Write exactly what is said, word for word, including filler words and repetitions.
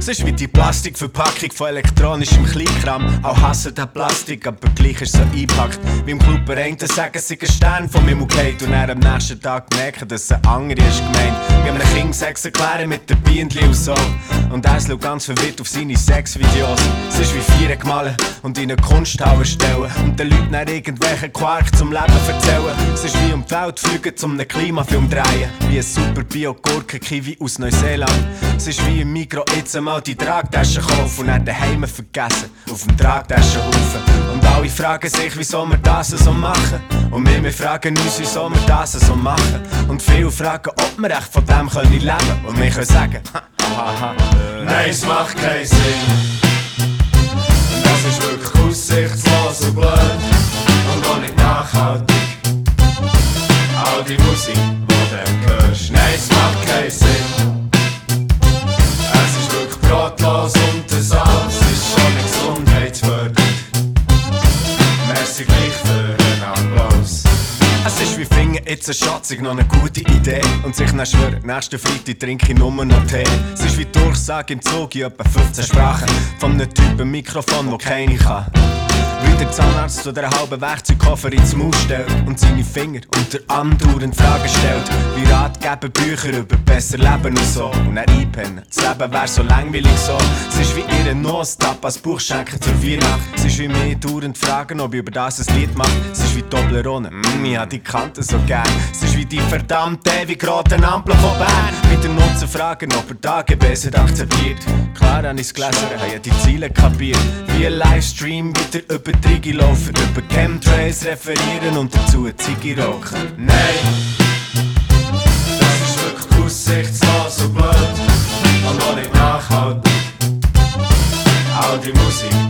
Es ist wie die Plastikverpackung von elektronischem Kleinkram. Auch hassen den Plastik, aber gleich ist so eingepackt. Wie im Club einen sagen, sie ein Stern von mir geht und er am nächsten Tag merken, dass ein andere ist gemeint. Wie einem Kind Sex erklären mit der Bienenli und so. Und er schaut ganz verwirrt auf seine Sexvideos. Es ist wie Vieren gemahlen und in eine Kunsthalle stellen. Und den Leuten dann irgendwelchen Quark zum Leben erzählen. Es ist wie um die Welt fliegen, zum einen Klimafilm drehen. Wie ein super Bio-Gurken-Kiwi aus Neuseeland. Es ist wie im Mikro jetzt einmal die Tragtasche kaufen und dann daheim vergessen, auf dem Tragtaschenhaufen. Und alle fragen sich, wieso wir das so machen. Und wir, wir fragen uns, wieso wir das so machen. Und viele fragen, ob wir echt von dem können leben können. Und wir können sagen, hahaha, äh, nein, es macht keinen Sinn. Und das ist wirklich aussichtslos und blöd und auch nicht nachhaltig. All die Musik, die du hörst, nein, es macht keinen Sinn. Es ist wirklich brotlos und das alles ist schon nicht gesundheitsfördernd. Merci gleich für einen Applaus. Es ist wie Finger, jetzt ein Schatz, noch eine gute Idee. Und sich dann schwören, nächsten Freitag trinke ich nur noch Tee. Es ist wie Durchsage im Zug in etwa fünfzehn Sprachen. Von einem Typen Mikrofon, wo keine kann. Wie der Zahnarzt zu der halben Werkzeugkoffer ins Maul stellt und seine Finger unter andauernd Fragen stellt. Wie Ratgeber Bücher über besser Leben und so. Und er einpennen, das Leben wär so langweilig so. Es ist wie ihre Nostap als Buchschenker zur Weihnacht. Es ist wie mir dauernd fragen, ob ich über das ein Lied mache. Es ist wie Toblerone, mm, ich hab die Kante so gern. Es ist wie die verdammte ewig roten Ampel von Bern. Mit dem Nutzer fragen, ob er die A G Bs hat akzeptiert. Klar hab ich's gelesen, habe ja die Ziele kapiert. Wie ein Livestream wieder über Trigi laufen, über Chemtrails referieren und dazu eine Ziggy rauchen. Nein, das ist wirklich aussichtslos und blöd und auch nicht nachhaltig. All die Musik,